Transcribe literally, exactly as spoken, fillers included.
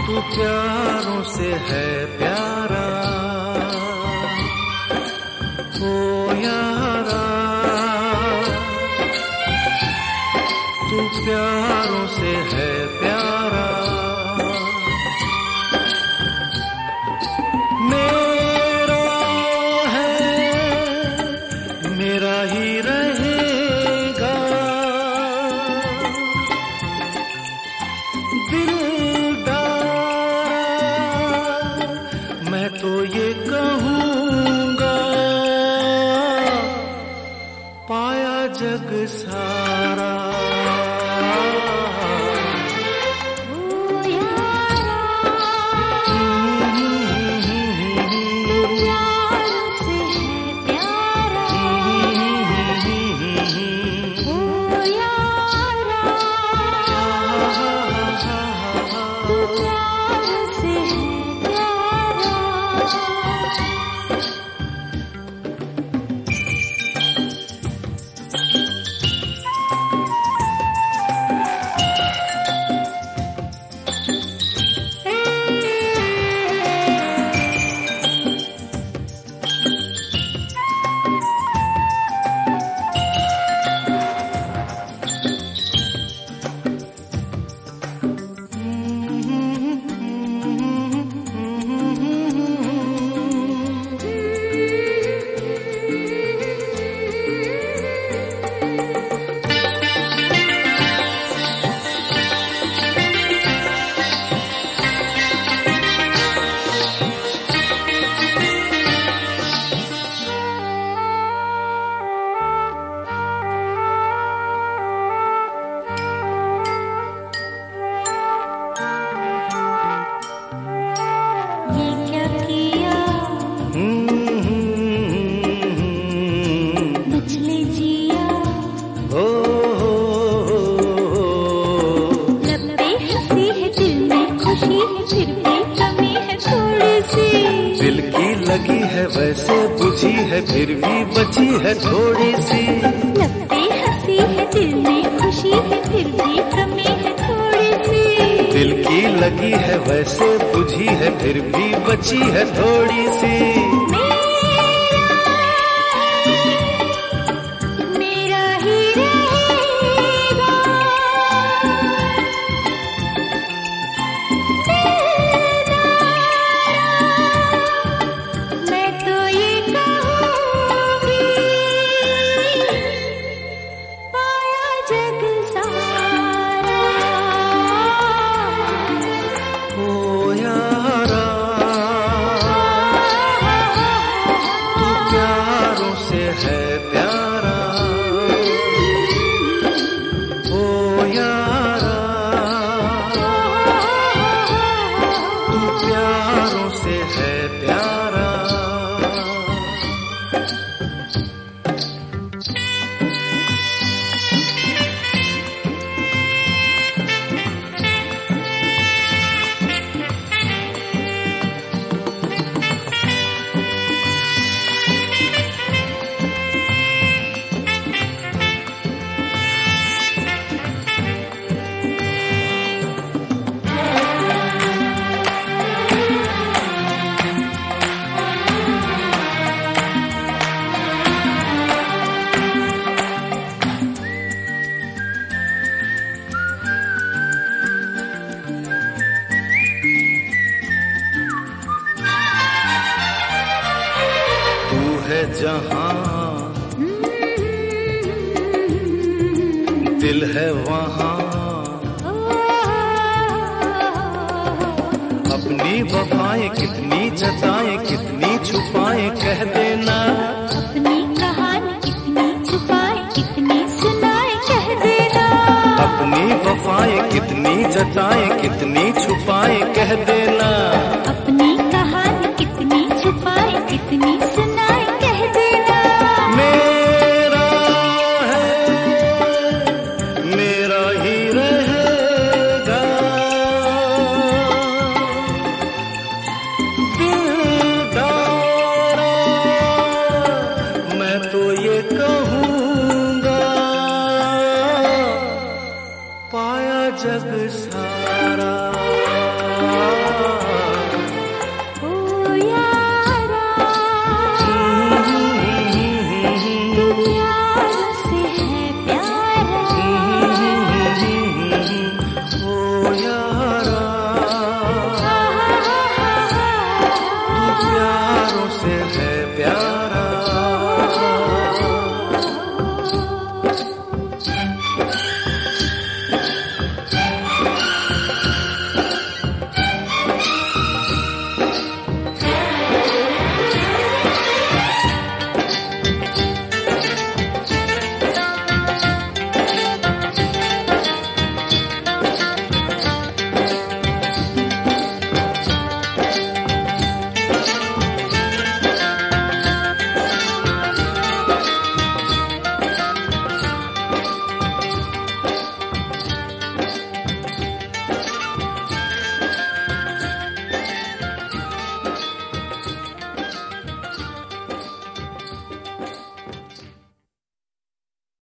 तू प्यारों से है प्यारा ओ यारा, तू प्यारों से है प्यारा। मेरा है मेरा ही रहेगा, मैं तो ये कहूँगा, पाया जग सारा। ओ यारा, तू प्यारों से है प्यारा। ओ यारा, तू प्यारों से है प्यारा। दिल की लगी है वैसे बुझी है फिर भी बची है थोड़ी सी। लब पे हंसी है दिल में खुशी है फिर भी कमी है थोड़ी सी। दिल की लगी है वैसे बुझी है फिर भी बची है थोड़ी सी। मेरा ही रहेगा, मैं तो ये कहूँगी, पाया जग सारा। ओ यारा, तू प्यारों से है प्यारा। ओ यारा, तू प्यारों से है प्यारा। तू है जहां दिल है वहां, अपनी वफाएं कितनी जताएं कितनी छुपाएं कह देना। अपनी कहानी कितनी छुपाए कितनी सुनाए कह देना। अपनी वफाएं कितनी जताएं कितनी छुपाएं कह देना।